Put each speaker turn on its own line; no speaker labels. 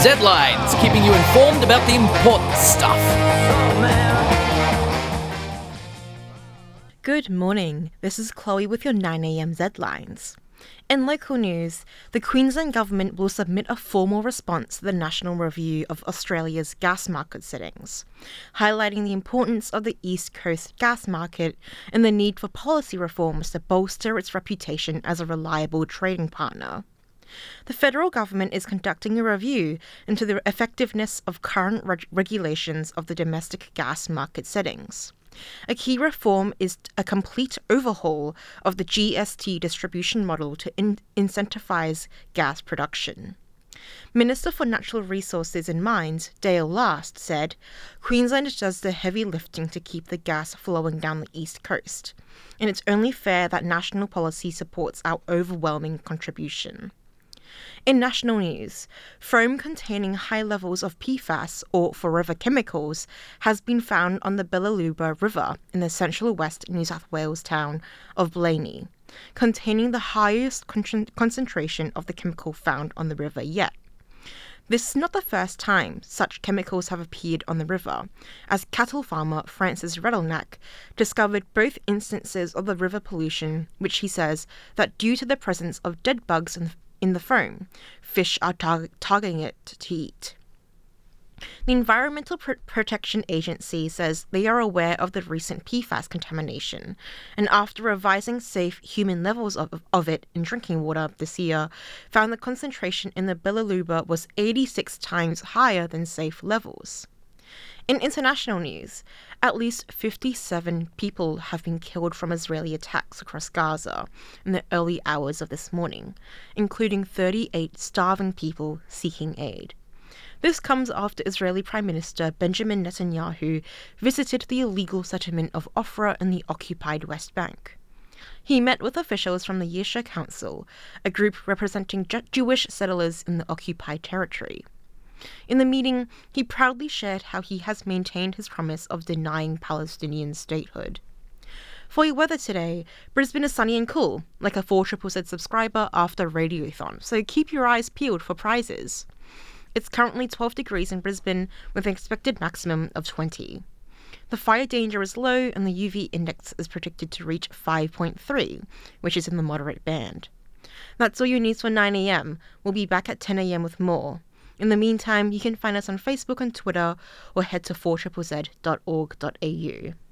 Z-Lines, keeping you informed about the important stuff.
Good morning, this is Chloe with your 9am Z-Lines. In local news, the Queensland Government will submit a formal response to the National Review of Australia's gas market settings, highlighting the importance of the East Coast gas market and the need for policy reforms to bolster its reputation as a reliable trading partner. The federal government is conducting a review into the effectiveness of current regulations of the domestic gas market settings. A key reform is a complete overhaul of the GST distribution model to incentivise gas production. Minister for Natural Resources and Mines, Dale Last, said, "Queensland does the heavy lifting to keep the gas flowing down the east coast, and it's only fair that national policy supports our overwhelming contribution." In national news, foam containing high levels of PFAS, or forever chemicals, has been found on the Belluba River in the central west New South Wales town of Blaney, containing the highest concentration of the chemical found on the river yet. This is not the first time such chemicals have appeared on the river, as cattle farmer Francis Rattleneck discovered both instances of the river pollution, which he says that due to the presence of dead bugs in the foam, fish are targeting it to eat. The Environmental Protection Agency says they are aware of the recent PFAS contamination, and after revising safe human levels of it in drinking water this year, found the concentration in the Belluba was 86 times higher than safe levels. In international news, at least 57 people have been killed from Israeli attacks across Gaza in the early hours of this morning, including 38 starving people seeking aid. This comes after Israeli Prime Minister Benjamin Netanyahu visited the illegal settlement of Ofra in the occupied West Bank. He met with officials from the Yesha Council, a group representing Jewish settlers in the occupied territory. In the meeting, he proudly shared how he has maintained his promise of denying Palestinian statehood. For your weather today, Brisbane is sunny and cool, like a 4ZZZ subscriber after Radiothon, so keep your eyes peeled for prizes. It's currently 12 degrees in Brisbane with an expected maximum of 20. The fire danger is low and the UV index is predicted to reach 5.3, which is in the moderate band. That's all your news for 9am. We'll be back at 10am with more. In the meantime, you can find us on Facebook and Twitter or head to 4ZZZ.org.au.